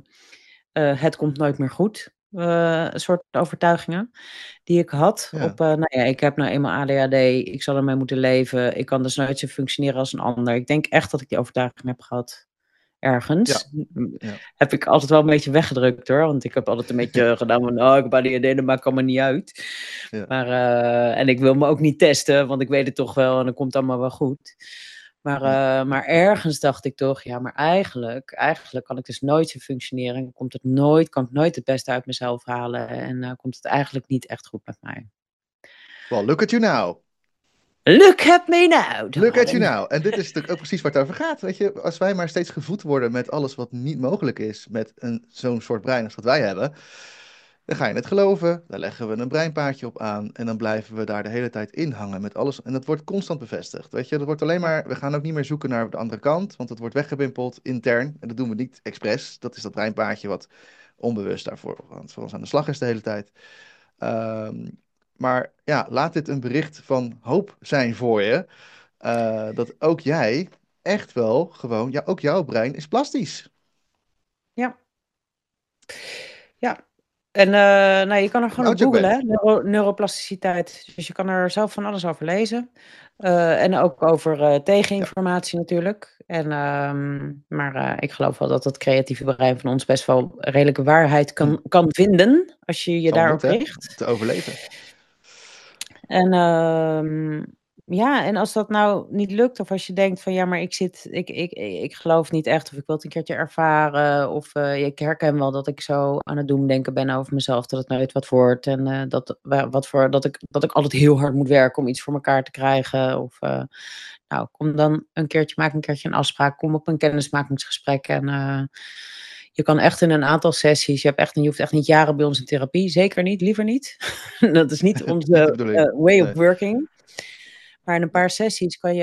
Speaker 2: het komt nooit meer goed. Een soort overtuigingen die ik had
Speaker 1: ja,
Speaker 2: op, nou ja, ik heb nou eenmaal ADHD, ik zal ermee moeten leven, ik kan dus nooit zo functioneren als een ander. Ik denk echt dat ik die overtuiging heb gehad
Speaker 1: ja,
Speaker 2: ergens.
Speaker 1: ja,
Speaker 2: Heb ik altijd wel een beetje weggedrukt hoor. Want ik heb altijd een beetje gedaan van, oh, ik heb ADHD, dat maakt allemaal niet uit.
Speaker 1: ja.
Speaker 2: Maar, en ik wil me ook niet testen, want ik weet het toch wel en dan komt het allemaal wel goed. Maar,
Speaker 1: Nee.
Speaker 2: maar ergens dacht ik toch, ja, maar eigenlijk kan ik dus nooit zo functioneren. En kan ik nooit het beste uit mezelf halen. En komt het eigenlijk niet echt goed met mij.
Speaker 1: Well, look at you now.
Speaker 2: Look at me now,
Speaker 1: Look at you
Speaker 2: darling.
Speaker 1: now. En dit is natuurlijk ook precies waar het over gaat. Weet je, als wij maar steeds gevoed worden met alles wat niet mogelijk is met zo'n soort brein als dat wij hebben, dan ga je het geloven. Dan leggen we een breinpaadje op aan en dan blijven we daar de hele tijd in hangen met alles. En dat wordt constant bevestigd. Weet je, dat wordt alleen
Speaker 2: Ja,
Speaker 1: maar, we gaan ook niet meer zoeken naar de andere kant, want het wordt weggewimpeld intern. En dat doen we niet expres. Dat is dat breinpaadje wat onbewust daarvoor voor ons aan de slag is de hele tijd. Ehm, maar ja, laat dit een bericht van hoop zijn voor je. Dat ook jij echt wel gewoon, ja, ook jouw brein is plastisch.
Speaker 2: ja. Ja, en nou, je kan er gewoon op
Speaker 1: No joke,
Speaker 2: googlen,
Speaker 1: babe.
Speaker 2: hè? Neuroplasticiteit. Dus je kan er zelf van alles over lezen. En ook over
Speaker 1: Ja,
Speaker 2: tegeninformatie natuurlijk. En, maar ik geloof wel dat het creatieve brein van ons best wel redelijke waarheid
Speaker 1: hm.
Speaker 2: kan vinden als je je
Speaker 1: Zal
Speaker 2: daarop
Speaker 1: moeten, hè, om
Speaker 2: richt.
Speaker 1: te overleven.
Speaker 2: En ja, en als dat nou niet lukt, of als je denkt van ja, maar ik geloof niet echt, of ik wil het een keertje ervaren, of ik herken wel dat ik zo aan het doemdenken ben over mezelf, dat het nooit wat wordt. En dat ik altijd heel hard moet werken om iets voor elkaar te krijgen. Of nou, kom dan een keertje, maak een keertje een afspraak, kom op een kennismakingsgesprek. En je kan echt in een aantal sessies, je hoeft echt niet jaren bij ons in therapie, zeker niet, liever niet. Dat is niet
Speaker 1: Niet de
Speaker 2: onze
Speaker 1: bedoeling.
Speaker 2: way of
Speaker 1: Nee,
Speaker 2: working. Maar in een
Speaker 1: nee.
Speaker 2: paar sessies kan je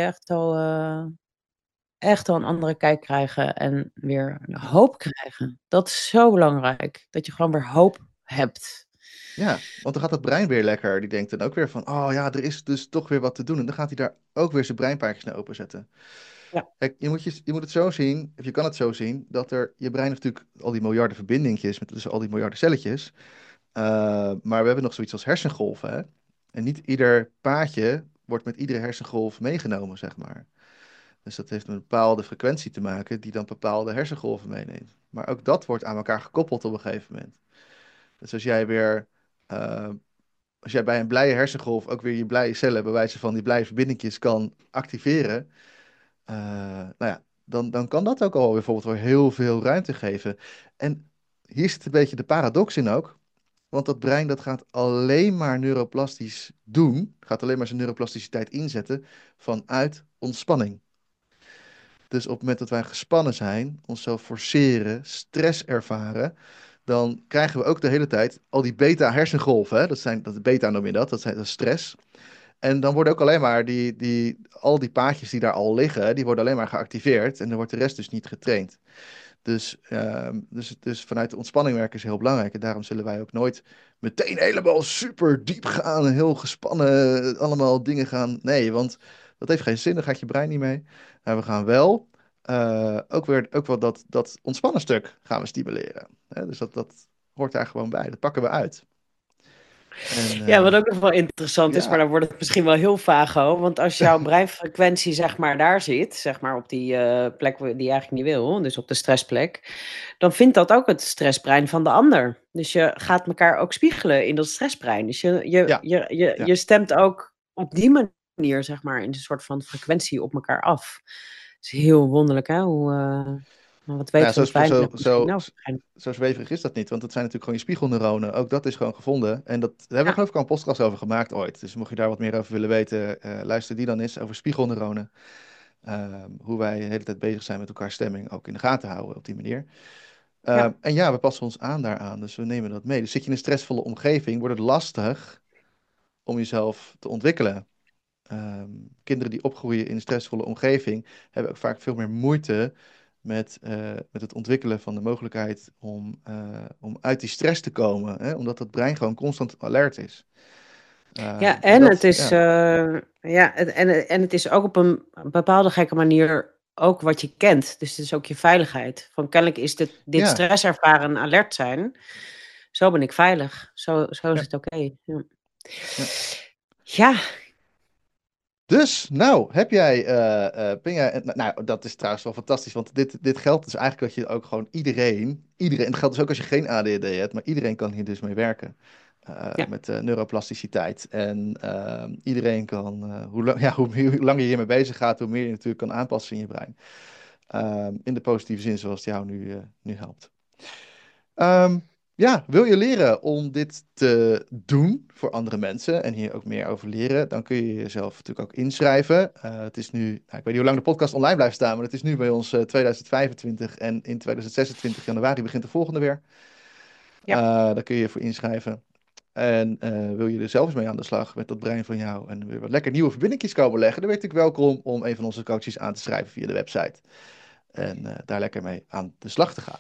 Speaker 2: echt al een andere kijk krijgen en weer
Speaker 1: Ja.
Speaker 2: hoop krijgen. Dat is zo belangrijk, dat je gewoon weer hoop hebt.
Speaker 1: Ja, want dan gaat dat brein weer lekker. Die denkt dan ook weer van, oh ja, er is dus toch weer wat te doen. En dan gaat hij daar ook weer zijn breinpaardjes naar openzetten.
Speaker 2: Ja,
Speaker 1: Kijk, je moet het zo zien, of je kan het zo zien, dat je brein heeft natuurlijk al die miljarden verbindingjes met dus al die miljarden celletjes. Maar we hebben nog zoiets als hersengolven, hè? En niet ieder paadje wordt met iedere hersengolf meegenomen, zeg maar. Dus dat heeft met een bepaalde frequentie te maken die dan bepaalde hersengolven meeneemt. Maar ook dat wordt aan elkaar gekoppeld op een gegeven moment. Dus als jij weer, eh, als jij bij een blije hersengolf ook weer je blije cellen, bij wijze van die blije verbindingjes, kan activeren, nou ja, dan kan dat ook al bijvoorbeeld wel heel veel ruimte geven. En hier zit een beetje de paradox in ook. Want dat brein dat gaat alleen maar neuroplastisch doen, gaat alleen maar zijn neuroplasticiteit inzetten vanuit ontspanning. Dus op het moment dat wij gespannen zijn, onszelf forceren, stress ervaren, dan krijgen we ook de hele tijd al die beta-hersengolven. Hè? Dat beta noem je dat is stress. En dan worden ook alleen maar al die paadjes die daar al liggen, die worden alleen maar geactiveerd en dan wordt de rest dus niet getraind. Dus vanuit de ontspanning werken is heel belangrijk. En daarom zullen wij ook nooit meteen helemaal super diep gaan en heel gespannen allemaal dingen gaan. Nee, want dat heeft geen zin, dan gaat je brein niet mee. Maar we gaan wel ook wel dat ontspannen stuk gaan we stimuleren. Hè? Dus dat hoort daar gewoon bij. Dat pakken we uit. En
Speaker 2: Ja, wat ook nog wel interessant is, maar
Speaker 1: ja,
Speaker 2: dan wordt het misschien wel heel vago. Want als jouw breinfrequentie zeg maar daar zit, zeg maar op die plek die je eigenlijk niet wil, dus op de stressplek, dan vindt dat ook het stressbrein van de ander. Dus je gaat elkaar ook spiegelen in dat stressbrein. Dus
Speaker 1: ja, ja.
Speaker 2: je stemt ook op die manier, zeg maar, in een soort van frequentie op elkaar af. Het is heel wonderlijk, hè? Maar wat
Speaker 1: Nou ja,
Speaker 2: weten we dat weinig misschien over het brein.
Speaker 1: zo zweverig is dat niet, want dat zijn natuurlijk gewoon je spiegelneuronen. Ook dat is gewoon gevonden. En daar hebben we
Speaker 2: Ja,
Speaker 1: geloof ik al een podcast over gemaakt ooit. Dus mocht je daar wat meer over willen weten, luister die dan eens over spiegelneuronen. Hoe wij de hele tijd bezig zijn met elkaar stemming ook in de gaten houden op die manier.
Speaker 2: ja.
Speaker 1: En ja, we passen ons aan daaraan, dus we nemen dat mee. Dus zit je in een stressvolle omgeving, wordt het lastig om jezelf te ontwikkelen. Ehm, Kinderen die opgroeien in een stressvolle omgeving hebben ook vaak veel meer moeite met het ontwikkelen van de mogelijkheid om uit die stress te komen, hè? Omdat het brein gewoon constant alert is.
Speaker 2: Ja,
Speaker 1: En
Speaker 2: en het
Speaker 1: dat,
Speaker 2: is,
Speaker 1: ja,
Speaker 2: en het is ook op een bepaalde gekke manier ook wat je kent. Dus het is ook je veiligheid. Van kennelijk is dit
Speaker 1: ja,
Speaker 2: stress ervaren alert zijn. Zo ben ik veilig. Zo is
Speaker 1: ja,
Speaker 2: het oké. Ja.
Speaker 1: ja.
Speaker 2: Ja,
Speaker 1: Dus, nou, ben jij, nou, dat is trouwens wel fantastisch, want dit geldt dus eigenlijk dat je ook gewoon iedereen, en dat geldt dus ook als je geen ADHD hebt, maar iedereen kan hier dus mee werken.
Speaker 2: ja,
Speaker 1: Met neuroplasticiteit. En iedereen kan, hoe langer je hiermee bezig gaat, hoe meer je natuurlijk kan aanpassen in je brein. In de positieve zin zoals het jou nu helpt. Ehm, ja, wil je leren om dit te doen voor andere mensen en hier ook meer over leren, dan kun je jezelf natuurlijk ook inschrijven. Het is nu, nou, ik weet niet hoe lang de podcast online blijft staan, maar het is nu bij ons 2025 en in 2026 januari begint de volgende weer.
Speaker 2: ja,
Speaker 1: Daar kun je je voor inschrijven. En wil je er zelf eens mee aan de slag met dat brein van jou en weer wat lekker nieuwe verbindingjes komen leggen, dan ben je natuurlijk welkom om een van onze coaches aan te schrijven via de website. En daar lekker mee aan de slag te gaan.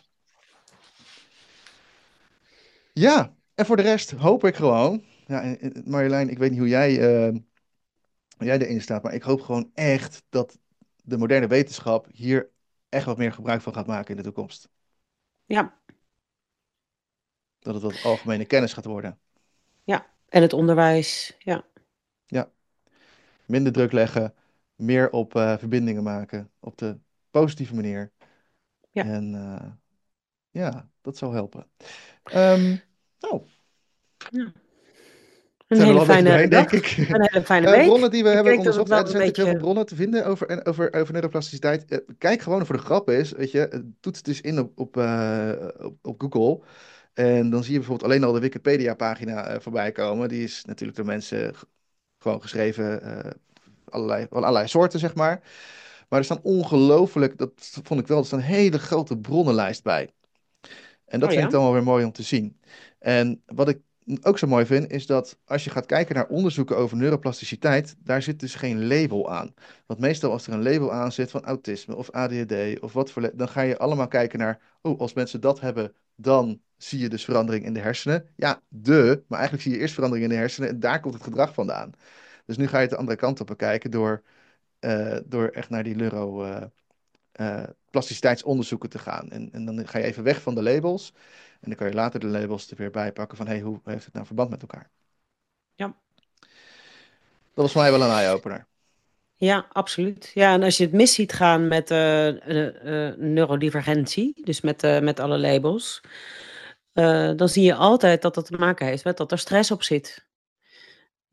Speaker 1: Ja, en voor de rest hoop ik gewoon. Ja, Marjolein, ik weet niet hoe jij erin staat, maar ik hoop gewoon echt dat de moderne wetenschap hier echt wat meer gebruik van gaat maken in de toekomst.
Speaker 2: ja,
Speaker 1: Dat het wat algemene kennis gaat worden.
Speaker 2: ja. En het onderwijs. Ja,
Speaker 1: Ja, minder druk leggen, meer op verbindingen maken op de positieve manier.
Speaker 2: ja.
Speaker 1: En ja, dat zal helpen. Ehm, nou,
Speaker 2: Ja. Een
Speaker 1: zijn we er
Speaker 2: hele
Speaker 1: al een beetje
Speaker 2: fijne
Speaker 1: doorheen, denk
Speaker 2: dag.
Speaker 1: ik.
Speaker 2: Een hele fijne week.
Speaker 1: Bronnen die we
Speaker 2: Ik
Speaker 1: hebben
Speaker 2: denk dat het
Speaker 1: onderzocht. Er
Speaker 2: wel
Speaker 1: zijn
Speaker 2: een
Speaker 1: natuurlijk heel veel
Speaker 2: beetje.
Speaker 1: bronnen te vinden over neuroplasticiteit. Kijk gewoon voor de grap is, weet je. Toets het dus in op Google. En dan zie je bijvoorbeeld alleen al de Wikipedia-pagina voorbij komen. Die is natuurlijk door mensen gewoon geschreven, van allerlei soorten, zeg maar. Maar er staan ongelooflijk, dat vond ik wel, er staan een hele grote bronnenlijst bij. En dat
Speaker 2: Oh
Speaker 1: vind ik
Speaker 2: ja.
Speaker 1: dan wel weer mooi om te zien. En wat ik ook zo mooi vind, is dat als je gaat kijken naar onderzoeken over neuroplasticiteit, daar zit dus geen label aan. Want meestal als er een label aan zit van autisme of ADHD of wat voor, dan ga je allemaal kijken naar, oh, als mensen dat hebben, dan zie je dus verandering in de hersenen. Ja, maar eigenlijk zie je eerst verandering in de hersenen en daar komt het gedrag vandaan. Dus nu ga je het de andere kant op bekijken door echt naar die plasticiteitsonderzoeken te gaan. En dan ga je even weg van de labels. En dan kan je later de labels er weer bij pakken van, hey, hoe heeft het nou verband met elkaar?
Speaker 2: Ja.
Speaker 1: Dat was voor mij wel een eye-opener.
Speaker 2: Ja, absoluut. Ja, en als je het mis ziet gaan met neurodivergentie, dus met alle labels, dan zie je altijd dat dat te maken heeft met dat er stress op zit.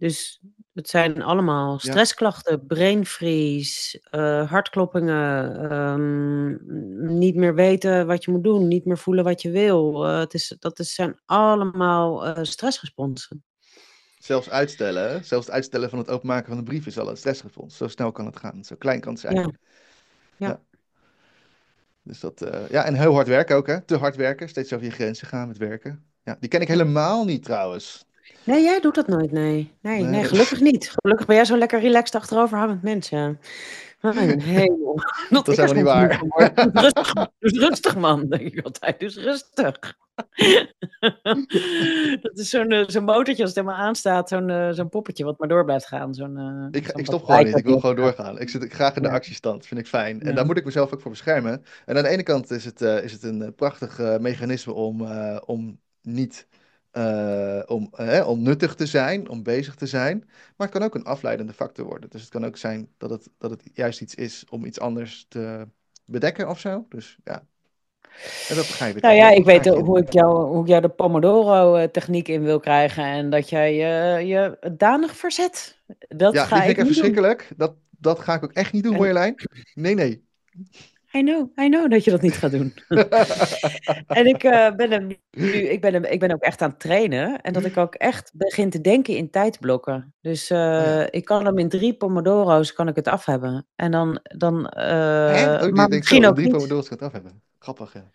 Speaker 2: Dus het zijn allemaal
Speaker 1: Ja,
Speaker 2: stressklachten, brain freeze, hartkloppingen, niet meer weten wat je moet doen, niet meer voelen wat je wil. Zijn allemaal stressresponsen.
Speaker 1: zelfs uitstellen, hè? Zelfs het uitstellen van het openmaken van een brief is al een stressrespons. Zo snel kan het gaan, zo klein kan het zijn.
Speaker 2: Ja, ja.
Speaker 1: Ja, dus dat, ja, en heel hard werken ook, hè? Te hard werken, steeds over je grenzen gaan met werken. Ja, die ken ik helemaal niet trouwens.
Speaker 2: Nee, jij doet dat nooit, nee. Nee, nee,
Speaker 1: Nee,
Speaker 2: gelukkig niet. Gelukkig ben jij zo lekker relaxed achteroverhangend mens, ja. Mijn hemel. Dat
Speaker 1: dat is
Speaker 2: ik er
Speaker 1: helemaal niet
Speaker 2: soms moe
Speaker 1: waar.
Speaker 2: van word. Doe rustig, man, denk ik altijd. Dus rustig. Dat is zo'n motortje als het helemaal aanstaat. Zo'n poppetje wat maar door blijft gaan.
Speaker 1: Ik
Speaker 2: Zo'n
Speaker 1: stop gewoon
Speaker 2: batterij
Speaker 1: niet.
Speaker 2: dat
Speaker 1: Ik wil
Speaker 2: niet
Speaker 1: gewoon
Speaker 2: opgaat.
Speaker 1: doorgaan. Ik zit graag in de
Speaker 2: Ja,
Speaker 1: actiestand. Vind ik fijn. En daar
Speaker 2: ja.
Speaker 1: moet ik mezelf ook voor beschermen. En aan de ene kant is het een prachtig mechanisme om niet om nuttig te zijn, om bezig te zijn. Maar het kan ook een afleidende factor worden. Dus het kan ook zijn dat het juist iets is om iets anders te bedekken of zo. Dus ja, en dat ga je weer
Speaker 2: Nou
Speaker 1: terug
Speaker 2: ja,
Speaker 1: naar
Speaker 2: ik
Speaker 1: die
Speaker 2: weet
Speaker 1: gaatje.
Speaker 2: hoe ik jou de Pomodoro-techniek in wil krijgen. En dat jij je danig verzet. Dat
Speaker 1: Ja, die
Speaker 2: ga
Speaker 1: vind
Speaker 2: ik
Speaker 1: ik echt
Speaker 2: niet doen.
Speaker 1: verschrikkelijk. Dat ga ik ook echt niet doen,
Speaker 2: En
Speaker 1: Marjolein. Nee, nee.
Speaker 2: I know dat je dat niet gaat doen. En ben hem ik ben ook echt aan het trainen. En dat ik ook echt begin te denken in tijdblokken. Dus
Speaker 1: Oh ja.
Speaker 2: ik kan hem in 3 pomodoro's kan ik het af hebben. En
Speaker 1: Hè? Oh, die
Speaker 2: maar
Speaker 1: denkt zo,
Speaker 2: misschien
Speaker 1: in
Speaker 2: ook
Speaker 1: 3
Speaker 2: niet.
Speaker 1: pomodoro's kan het af hebben. Grappig, ja.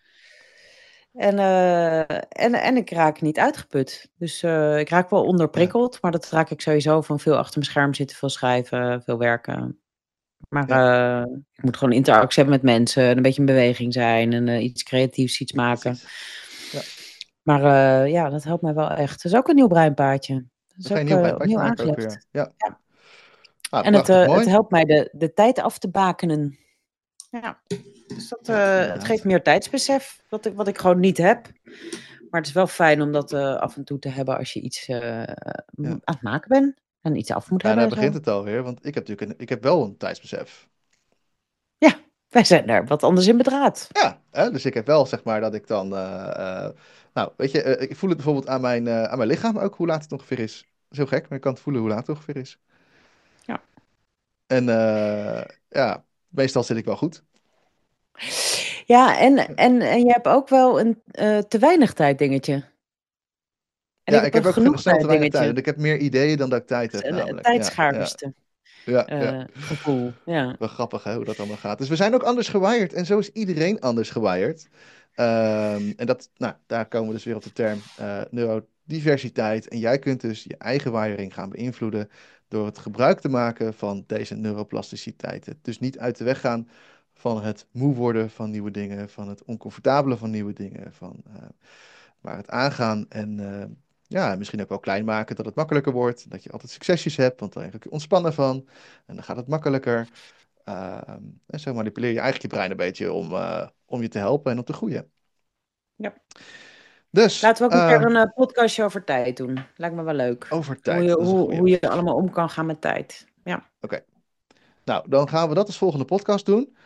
Speaker 2: En ik raak niet uitgeput. Dus ik raak wel
Speaker 1: Ja,
Speaker 2: onderprikkeld. Maar dat raak ik sowieso van veel achter mijn scherm zitten, veel schrijven, veel werken. Maar
Speaker 1: ja,
Speaker 2: ik moet gewoon interactie hebben met mensen. En een beetje in beweging zijn. En iets creatiefs, iets maken.
Speaker 1: precies. Ja,
Speaker 2: Maar ja, dat helpt mij wel echt. Dat is ook een nieuw breinpaardje. Dat
Speaker 1: dan
Speaker 2: is
Speaker 1: ga je een
Speaker 2: ook
Speaker 1: nieuw breinpaadje
Speaker 2: opnieuw
Speaker 1: maken ook weer.
Speaker 2: aangelegd.
Speaker 1: Ja,
Speaker 2: Ja.
Speaker 1: ah,
Speaker 2: En
Speaker 1: prachtig
Speaker 2: het
Speaker 1: mooi.
Speaker 2: helpt mij de tijd af te bakenen. Ja. Dus
Speaker 1: Ja,
Speaker 2: het geeft
Speaker 1: inderdaad.
Speaker 2: meer tijdsbesef, wat ik gewoon niet heb. Maar het is wel fijn om dat af en toe te hebben als je iets
Speaker 1: Ja.
Speaker 2: aan het maken bent. En iets af moet
Speaker 1: Nou,
Speaker 2: hebben
Speaker 1: daar
Speaker 2: en
Speaker 1: begint
Speaker 2: zo.
Speaker 1: het alweer, want ik heb natuurlijk ik heb wel een tijdsbesef.
Speaker 2: Ja, wij zijn daar wat anders in bedraad.
Speaker 1: Ja, hè? Dus ik heb wel, zeg maar, dat ik dan... nou, weet je, ik voel het bijvoorbeeld aan mijn lichaam ook, hoe laat het ongeveer is. Dat is heel gek, maar ik kan het voelen hoe laat het ongeveer is.
Speaker 2: Ja.
Speaker 1: En ja, meestal zit ik wel goed.
Speaker 2: Ja, en je hebt ook wel een te weinig tijd dingetje. En ik
Speaker 1: Ja,
Speaker 2: heb
Speaker 1: ik
Speaker 2: een
Speaker 1: heb ook
Speaker 2: genoeg
Speaker 1: snel te
Speaker 2: tijd
Speaker 1: weinig tijd.
Speaker 2: dingetje.
Speaker 1: En ik heb meer ideeën dan dat ik tijd heb,
Speaker 2: Een
Speaker 1: namelijk. Ja, ja,
Speaker 2: tijdschaarste
Speaker 1: ja, ja.
Speaker 2: gevoel. Ja.
Speaker 1: Wel grappig hè, hoe dat allemaal gaat. Dus we zijn ook anders gewired en zo is iedereen anders gewired. En dat, nou, daar komen we dus weer op de term neurodiversiteit. En jij kunt dus je eigen wiring gaan beïnvloeden door het gebruik te maken van deze neuroplasticiteiten. Dus niet uit de weg gaan van het moe worden van nieuwe dingen, van het oncomfortabele van nieuwe dingen, maar het aangaan en ja, misschien ook wel klein maken dat het makkelijker wordt. Dat je altijd succesjes hebt, want dan raak je ontspannen van en dan gaat het makkelijker. En zo manipuleer je eigenlijk je brein een beetje om je te helpen en om te groeien.
Speaker 2: Ja.
Speaker 1: Dus,
Speaker 2: Laten we ook een keer een podcastje over tijd doen. Lijkt me wel leuk.
Speaker 1: over tijd, dat is een goeie.
Speaker 2: Hoe je allemaal om kan gaan met tijd. Ja.
Speaker 1: Oké, nou, dan gaan we dat als volgende podcast doen.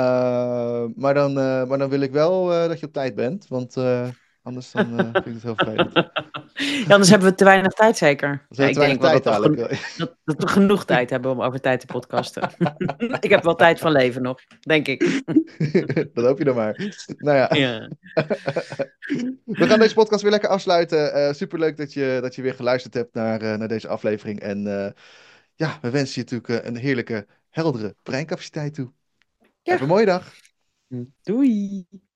Speaker 1: Maar dan wil ik wel dat je op tijd bent, want anders dan, vind ik het heel vervelend.
Speaker 2: Ja, anders hebben we te weinig tijd zeker.
Speaker 1: Als
Speaker 2: Ja,
Speaker 1: we te
Speaker 2: ik
Speaker 1: weinig
Speaker 2: denk wel
Speaker 1: tijd dadelijk.
Speaker 2: dat we genoeg tijd hebben om over tijd te podcasten. Ik heb wel tijd van leven nog, denk ik.
Speaker 1: Dat hoop je dan maar. Nou ja.
Speaker 2: Ja.
Speaker 1: We gaan deze podcast weer lekker afsluiten. Superleuk dat je weer geluisterd hebt naar deze aflevering. En ja, we wensen je natuurlijk een heerlijke, heldere breincapaciteit toe. Heb
Speaker 2: Ja.
Speaker 1: een mooie dag.
Speaker 2: Doei.